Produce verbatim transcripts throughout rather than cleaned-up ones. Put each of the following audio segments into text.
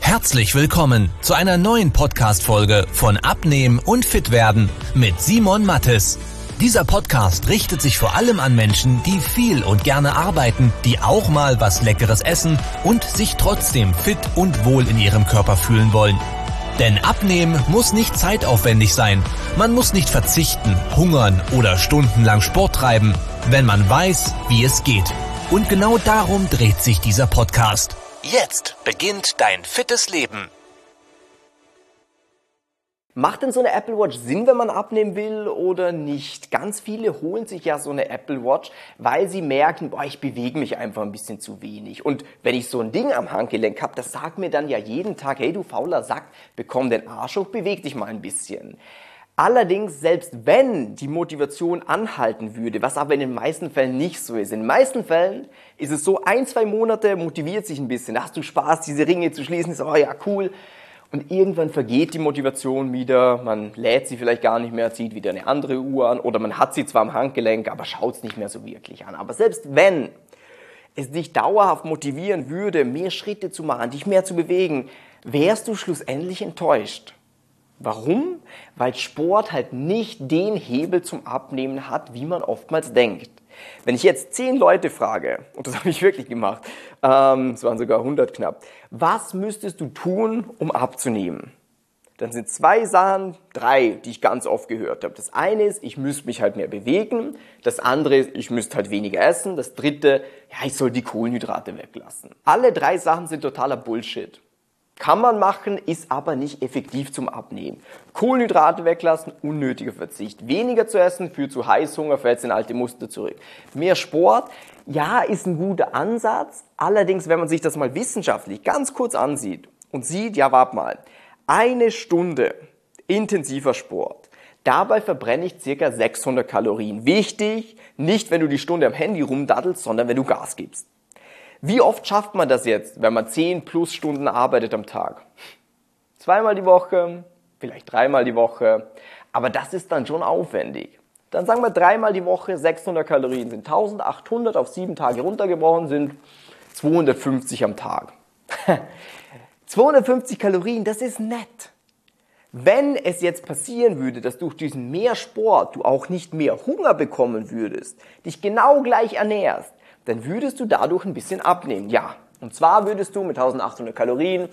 Herzlich willkommen zu einer neuen Podcast-Folge von Abnehmen und Fitwerden mit Simon Mattes. Dieser Podcast richtet sich vor allem an Menschen, die viel und gerne arbeiten, die auch mal was Leckeres essen und sich trotzdem fit und wohl in ihrem Körper fühlen wollen. Denn Abnehmen muss nicht zeitaufwendig sein. Man muss nicht verzichten, hungern oder stundenlang Sport treiben, wenn man weiß, wie es geht. Und genau darum dreht sich dieser Podcast. Jetzt beginnt dein fittes Leben. Macht denn so eine Apple Watch Sinn, wenn man abnehmen will oder nicht? Ganz viele holen sich ja so eine Apple Watch, weil sie merken, boah, ich bewege mich einfach ein bisschen zu wenig. Und wenn ich so ein Ding am Handgelenk habe, das sagt mir dann ja jeden Tag, hey du fauler Sack, bekomm den Arsch hoch, beweg dich mal ein bisschen. Allerdings, selbst wenn die Motivation anhalten würde, was aber in den meisten Fällen nicht so ist. In den meisten Fällen ist es so, ein, zwei Monate motiviert sich ein bisschen. Da hast du Spaß, diese Ringe zu schließen, ist, oh ja, cool. Und irgendwann vergeht die Motivation wieder, man lädt sie vielleicht gar nicht mehr, zieht wieder eine andere Uhr an oder man hat sie zwar am Handgelenk, aber schaut es nicht mehr so wirklich an. Aber selbst wenn es dich dauerhaft motivieren würde, mehr Schritte zu machen, dich mehr zu bewegen, wärst du schlussendlich enttäuscht. Warum? Weil Sport halt nicht den Hebel zum Abnehmen hat, wie man oftmals denkt. Wenn ich jetzt zehn Leute frage, und das habe ich wirklich gemacht, ähm, es waren sogar hundert knapp, was müsstest du tun, um abzunehmen? Dann sind zwei Sachen, drei, die ich ganz oft gehört habe. Das eine ist, ich müsste mich halt mehr bewegen. Das andere ist, ich müsste halt weniger essen. Das dritte, ja, ich soll die Kohlenhydrate weglassen. Alle drei Sachen sind totaler Bullshit. Kann man machen, ist aber nicht effektiv zum Abnehmen. Kohlenhydrate weglassen, unnötiger Verzicht. Weniger zu essen führt zu Heißhunger, fällt in alte Muster zurück. Mehr Sport, ja, ist ein guter Ansatz. Allerdings, wenn man sich das mal wissenschaftlich ganz kurz ansieht und sieht, ja, warte mal, eine Stunde intensiver Sport, dabei verbrenne ich circa sechshundert Kalorien. Wichtig, nicht wenn du die Stunde am Handy rumdaddelst, sondern wenn du Gas gibst. Wie oft schafft man das jetzt, wenn man zehn plus Stunden arbeitet am Tag? Zweimal die Woche, vielleicht dreimal die Woche, aber das ist dann schon aufwendig. Dann sagen wir dreimal die Woche, sechshundert Kalorien sind eintausendachthundert, auf sieben Tage runtergebrochen sind zweihundertfünfzig am Tag. zweihundertfünfzig Kalorien, das ist nett. Wenn es jetzt passieren würde, dass durch diesen mehr Sport du auch nicht mehr Hunger bekommen würdest, dich genau gleich ernährst, dann würdest du dadurch ein bisschen abnehmen. Ja, und zwar würdest du mit eintausendachthundert Kalorien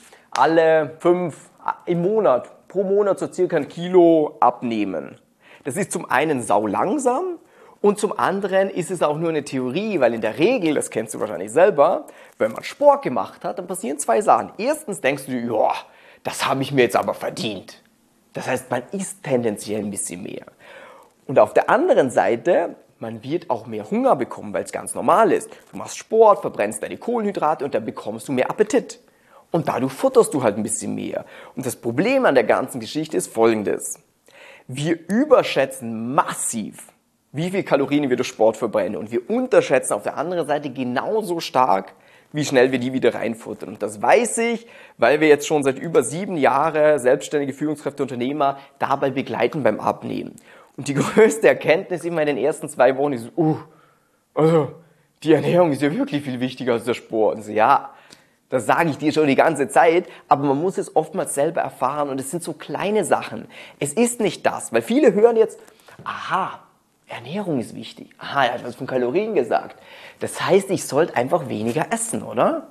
alle fünf im Monat, pro Monat so circa ein Kilo abnehmen. Das ist zum einen sau langsam und zum anderen ist es auch nur eine Theorie, weil in der Regel, das kennst du wahrscheinlich selber, wenn man Sport gemacht hat, dann passieren zwei Sachen. Erstens denkst du dir, ja, das habe ich mir jetzt aber verdient. Das heißt, man isst tendenziell ein bisschen mehr. Und auf der anderen Seite, man wird auch mehr Hunger bekommen, weil es ganz normal ist. Du machst Sport, verbrennst deine Kohlenhydrate und dann bekommst du mehr Appetit. Und dadurch futterst du halt ein bisschen mehr. Und das Problem an der ganzen Geschichte ist folgendes. Wir überschätzen massiv, wie viel Kalorien wir durch Sport verbrennen. Und wir unterschätzen auf der anderen Seite genauso stark, wie schnell wir die wieder reinfuttern. Und das weiß ich, weil wir jetzt schon seit über sieben Jahren selbstständige Führungskräfte, Unternehmer dabei begleiten beim Abnehmen. Und die größte Erkenntnis immer in den ersten zwei Wochen ist, uh, also die Ernährung ist ja wirklich viel wichtiger als der Sport. Und so, ja, das sage ich dir schon die ganze Zeit, aber man muss es oftmals selber erfahren und es sind so kleine Sachen. Es ist nicht das, weil viele hören jetzt, aha, Ernährung ist wichtig. Aha, er hat was von Kalorien gesagt. Das heißt, ich sollte einfach weniger essen, oder?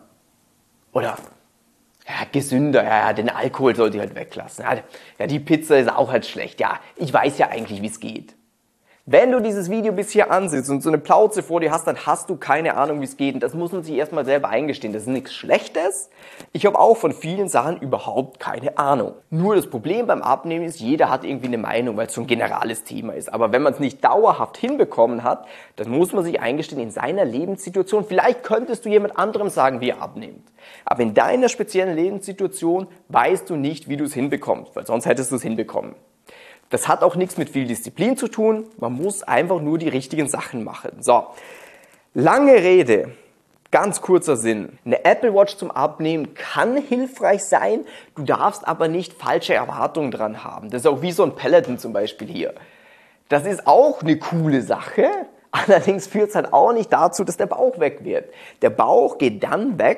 Oder ja, gesünder, ja, den Alkohol sollte ich halt weglassen. Ja, ja, die Pizza ist auch halt schlecht. Ja, ich weiß ja eigentlich, wie es geht. Wenn du dieses Video bis hier ansiehst und so eine Plauze vor dir hast, dann hast du keine Ahnung, wie es geht. Und das muss man sich erstmal selber eingestehen. Das ist nichts Schlechtes. Ich habe auch von vielen Sachen überhaupt keine Ahnung. Nur das Problem beim Abnehmen ist, jeder hat irgendwie eine Meinung, weil es so ein generales Thema ist. Aber wenn man es nicht dauerhaft hinbekommen hat, dann muss man sich eingestehen, in seiner Lebenssituation, vielleicht könntest du jemand anderem sagen, wie er abnimmt. Aber in deiner speziellen Lebenssituation weißt du nicht, wie du es hinbekommst, weil sonst hättest du es hinbekommen. Das hat auch nichts mit viel Disziplin zu tun, man muss einfach nur die richtigen Sachen machen. So, lange Rede, ganz kurzer Sinn. Eine Apple Watch zum Abnehmen kann hilfreich sein, du darfst aber nicht falsche Erwartungen dran haben. Das ist auch wie so ein Peloton zum Beispiel hier. Das ist auch eine coole Sache, allerdings führt es halt auch nicht dazu, dass der Bauch weg wird. Der Bauch geht dann weg,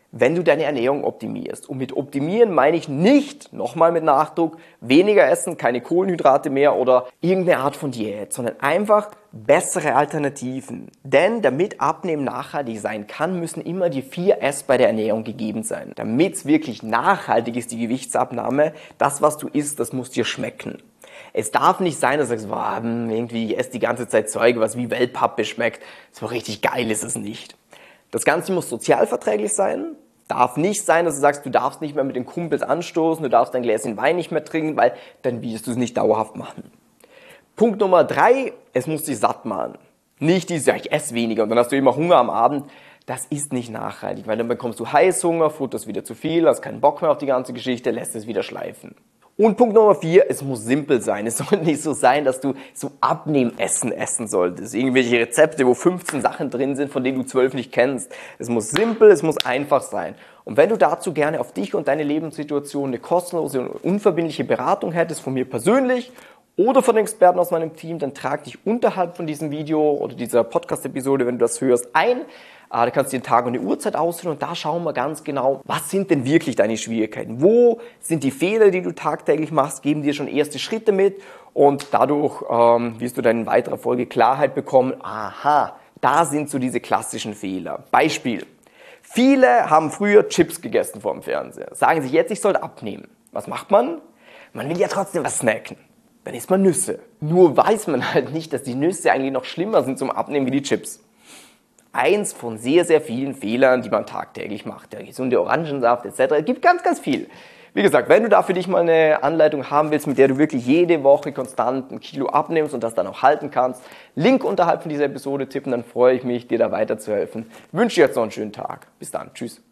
wenn du deine Ernährung optimierst. Und mit optimieren meine ich nicht, nochmal mit Nachdruck, weniger essen, keine Kohlenhydrate mehr oder irgendeine Art von Diät, sondern einfach bessere Alternativen. Denn damit Abnehmen nachhaltig sein kann, müssen immer die vier S bei der Ernährung gegeben sein. Damit es wirklich nachhaltig ist, die Gewichtsabnahme, das, was du isst, das muss dir schmecken. Es darf nicht sein, dass du sagst, boah, irgendwie, ich esse die ganze Zeit Zeug, was wie Wellpappe schmeckt. So richtig geil ist es nicht. Das Ganze muss sozialverträglich sein. Darf nicht sein, dass du sagst, du darfst nicht mehr mit den Kumpels anstoßen, du darfst dein Gläschen Wein nicht mehr trinken, weil dann wirst du es nicht dauerhaft machen. Punkt Nummer drei, es muss dich satt machen. Nicht dieses, ja, ich esse weniger und dann hast du immer Hunger am Abend. Das ist nicht nachhaltig, weil dann bekommst du Heißhunger, futterst wieder zu viel, hast keinen Bock mehr auf die ganze Geschichte, lässt es wieder schleifen. Und Punkt Nummer vier, es muss simpel sein. Es soll nicht so sein, dass du so Abnehmessen essen solltest. Irgendwelche Rezepte, wo fünfzehn Sachen drin sind, von denen du zwölf nicht kennst. Es muss simpel, es muss einfach sein. Und wenn du dazu gerne auf dich und deine Lebenssituation eine kostenlose und unverbindliche Beratung hättest, von mir persönlich oder von den Experten aus meinem Team, dann trag dich unterhalb von diesem Video oder dieser Podcast-Episode, wenn du das hörst, ein. Da kannst du den Tag und die Uhrzeit auswählen und da schauen wir ganz genau, was sind denn wirklich deine Schwierigkeiten? Wo sind die Fehler, die du tagtäglich machst, geben dir schon erste Schritte mit und dadurch ähm, wirst du dann in weiterer Folge Klarheit bekommen, aha, da sind so diese klassischen Fehler. Beispiel, viele haben früher Chips gegessen vor dem Fernseher, sagen sich jetzt, ich sollte abnehmen. Was macht man? Man will ja trotzdem was snacken. Dann isst man Nüsse. Nur weiß man halt nicht, dass die Nüsse eigentlich noch schlimmer sind zum Abnehmen wie die Chips. Eins von sehr, sehr vielen Fehlern, die man tagtäglich macht. Der gesunde Orangensaft et cetera. Es gibt ganz, ganz viel. Wie gesagt, wenn du da für dich mal eine Anleitung haben willst, mit der du wirklich jede Woche konstant ein Kilo abnimmst und das dann auch halten kannst, Link unterhalb von dieser Episode tippen, dann freue ich mich, dir da weiterzuhelfen. Wünsche dir jetzt noch einen schönen Tag. Bis dann. Tschüss.